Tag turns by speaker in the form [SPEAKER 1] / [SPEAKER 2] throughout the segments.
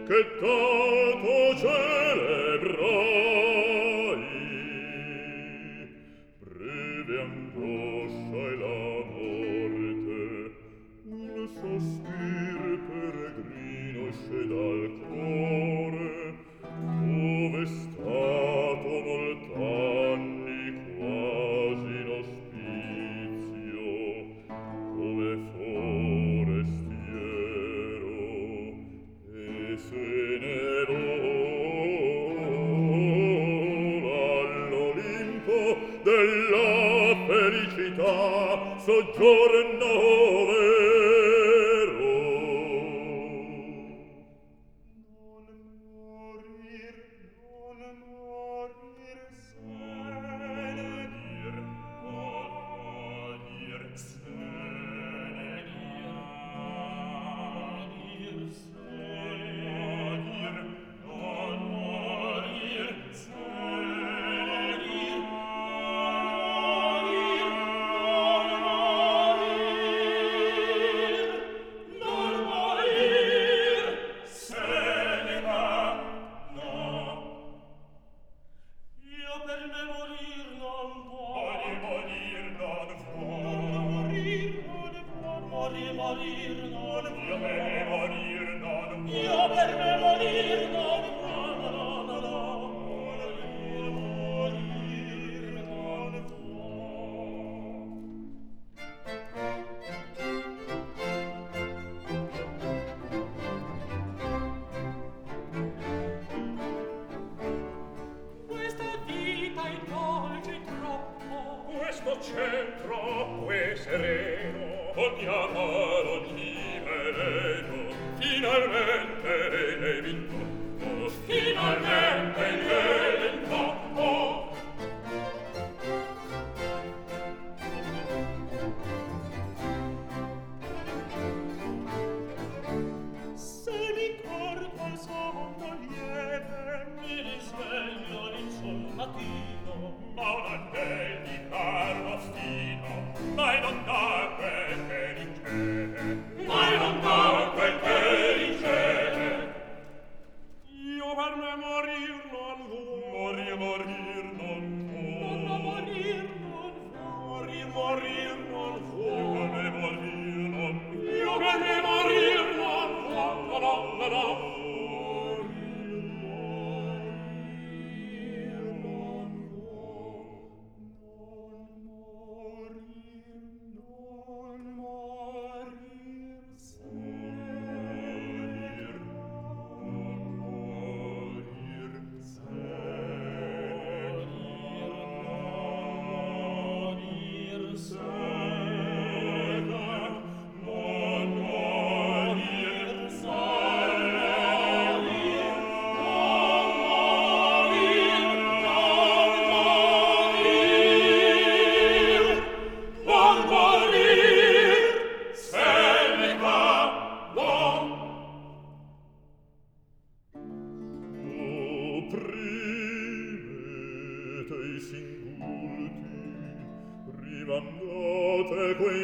[SPEAKER 1] che tanto celebrai. Breve angoscia e la morte, un sospir peregrino esce dal cuore, dove è stato molt'anni quasi in ospizio, come forestiero, e se ne vola all'Olimpo della felicità soggiorno vero. Non morir, se ne dir, se ne dir, se dir, non morir, se ne dir, non morir, se ne va, no. Io per me morir non può. Morir non può. Morir non può. Morir non può. Io per me morir non può. Io per me morir non può. Morir non può. Questa vita è dolce troppo, questo ciel troppo è sereno, ogni amaro, ogni veleno, finalmente è vinto, finalmente è vinto. Se mi corpo al sonno lieve, mi risveglio in sol mattino, ma un angel di carlo fino, mai non dà quel che riceve, mai non dà quel che riceve. Io per me morir non vuoi, morir non vuoi, morir non vuoi, morir non vuoi, io per me morir non vuoi, io per me morir non vuoi, no. Rimandate quei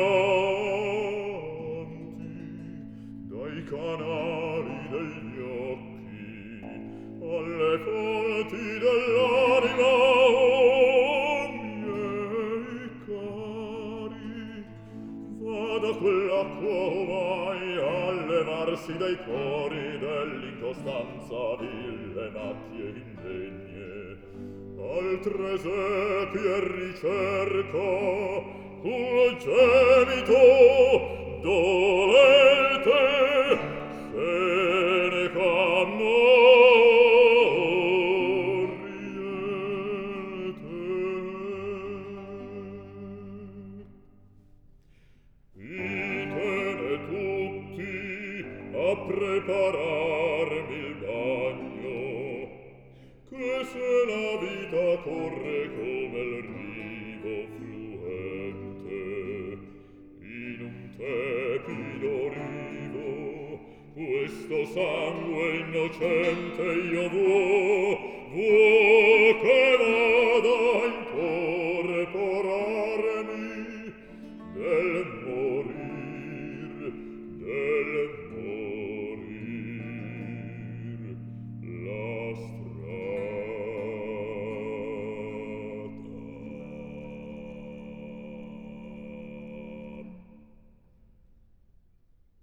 [SPEAKER 1] pianti dai canali degli occhi alle fonti dell'anima, oh miei cari. Vada quell'acqua ormai a levarsi dai cori dell'incostanza ville macchie indegne. Altre seppie ricerca un gemito dolente se ne Itene tutti a prepararmi il bagno, che se la vita corre come il rivo fluente in un tepido rivo, questo sangue innocente io vuoi che va